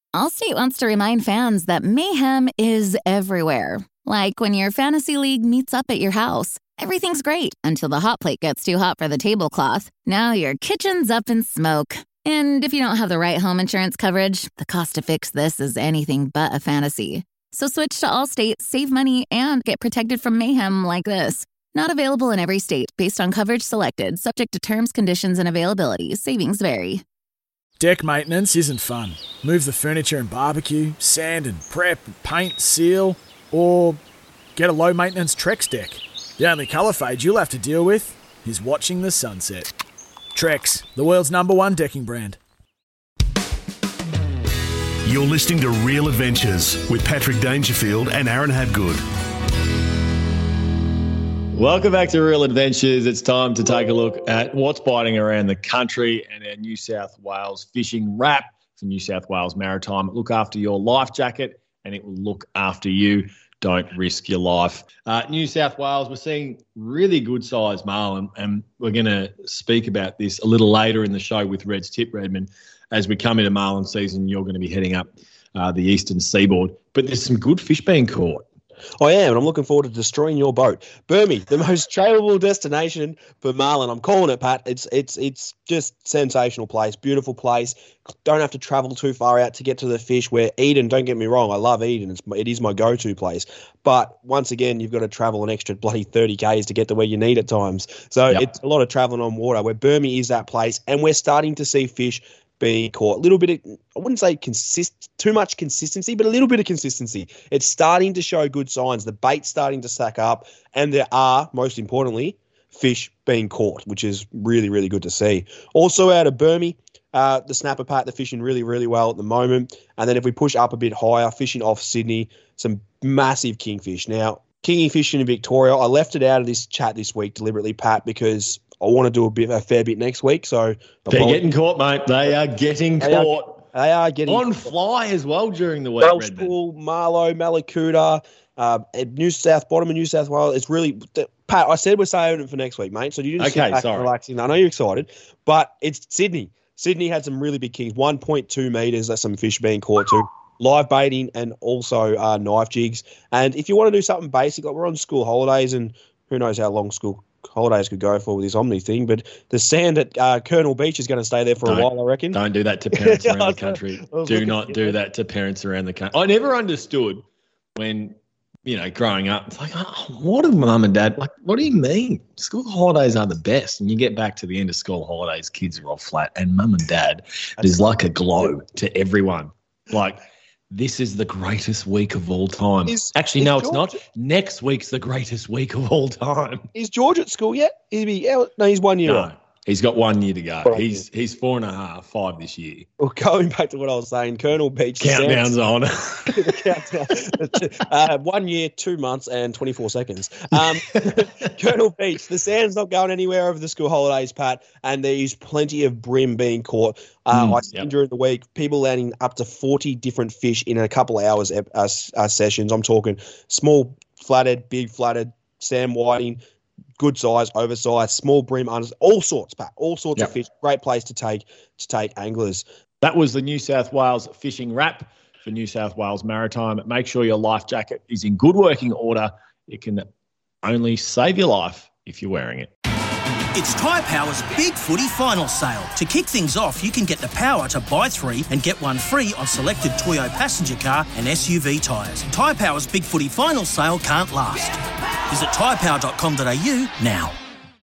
Allstate wants to remind fans that mayhem is everywhere. Like when your fantasy league meets up at your house. Everything's great until the hot plate gets too hot for the tablecloth. Now your kitchen's up in smoke. And if you don't have the right home insurance coverage, the cost to fix this is anything but a fantasy. So switch to Allstate, save money, and get protected from mayhem like this. Not available in every state based on coverage selected, subject to terms, conditions, and availability. Savings vary. Deck maintenance isn't fun. Move the furniture and barbecue, sand and prep, paint, seal, or get a low-maintenance Trex deck. The only colour fade you'll have to deal with is watching the sunset. Trex, the world's #1 decking brand. You're listening to Real Adventures with Patrick Dangerfield and Aaron Habgood. Welcome back to Real Adventures. It's time to take a look at what's biting around the country and our New South Wales fishing wrap for New South Wales Maritime. Look after your life jacket and it will look after you. Don't risk your life. New South Wales, we're seeing really good size marlin, and we're going to speak about this a little later in the show with Red's Tip, Redmond. As we come into marlin season, you're going to be heading up the eastern seaboard. But there's some good fish being caught. I am, and I'm looking forward to destroying your boat. Burmy, the most travelable destination for marlin. I'm calling it, Pat. It's just sensational place, beautiful place. Don't have to travel too far out to get to the fish. Where Eden, don't get me wrong, I love Eden. It is my go-to place. But once again, you've got to travel an extra bloody 30 k's to get to where you need at times. So It's a lot of traveling on water. Where Burmy is that place, and we're starting to see fish being caught. A little bit of, I wouldn't say too much consistency, but a little bit of consistency. It's starting to show good signs. The bait's starting to stack up, and there are, most importantly, fish being caught, which is really, really good to see. Also out of Burmy, the snapper Pat, they're fishing really, really well at the moment. And then if we push up a bit higher, fishing off Sydney, some massive kingfish. Now, kingfishing in Victoria, I left it out of this chat this week deliberately, Pat, because I want to do a fair bit next week. So they're getting caught, mate. They are getting caught. They are getting on fly as well during the week. Wellspool, Marlow, Malakuta, New South, bottom of New South Wales. It's really, Pat, I said we're saving it for next week, mate. So you just sit back and relaxing. I know you're excited, but it's Sydney. Sydney had some really big kings, 1.2 metres. That's some fish being caught too. Live baiting and also knife jigs. And if you want to do something basic, like we're on school holidays, and who knows how long school holidays could go for with this Omni thing, but the sand at Colonel Beach is going to stay there for a while, I reckon. Don't do that to parents around the country. Do not do that to parents around the country. I never understood when, growing up, it's like, what do mum and dad, what do you mean? School holidays are the best. And you get back to the end of school holidays, kids are all flat, and mum and dad, there's like a glow to everyone. Like, this is the greatest week of all time. Actually, no, it's not. Next week's the greatest week of all time. Is George at school yet? No, he's 1 year old. He's got 1 year to go. He's 4.5, 5 this year. Well, going back to what I was saying, Colonel Beach. Countdown's on. 1 year, 2 months, and 24 seconds. Colonel Beach, the sand's not going anywhere over the school holidays, Pat, and there is plenty of brim being caught. I seen during the week people landing up to 40 different fish in a couple of hours sessions. I'm talking small flathead, big flathead, Sam whiting, good size, oversized, small brim, all sorts, Pat, all sorts of fish. Great place to take anglers. That was the New South Wales fishing wrap for New South Wales Maritime. Make sure your life jacket is in good working order. It can only save your life if you're wearing it. It's Tyre Power's Big Footy Final Sale. To kick things off, you can get the power to buy 3 and get 1 free on selected Toyo passenger car and SUV tyres. Tyre Power's Big Footy Final Sale can't last. Visit tyrepower.com.au now.